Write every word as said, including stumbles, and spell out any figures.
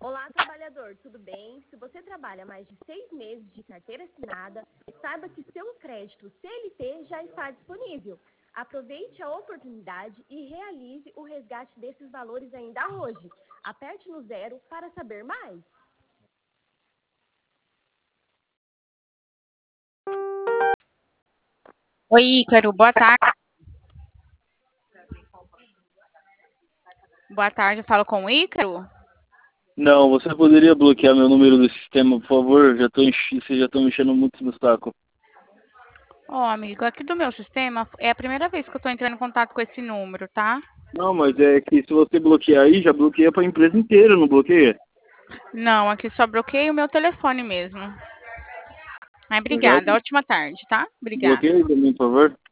Olá, trabalhador, tudo bem? Se você trabalha mais de seis meses de carteira assinada, saiba que seu crédito C L T já está disponível. Aproveite a oportunidade e realize o resgate desses valores ainda hoje. Aperte no zero para saber mais. Oi, Ícaro, boa tarde. Boa tarde, eu falo com o Ícaro? Não, você poderia bloquear meu número do sistema, por favor? Já tô enche... Vocês já estão mexendo muito no saco. Ó, amigo, aqui do meu sistema é a primeira vez que eu tô entrando em contato com esse número, tá? Não, mas é que se você bloquear aí, já bloqueia pra empresa inteira, não bloqueia? Não, aqui só bloqueei o meu telefone mesmo. Ai, Então já obrigada, ótima tarde, tá? Obrigada. bloqueia aí também, por favor.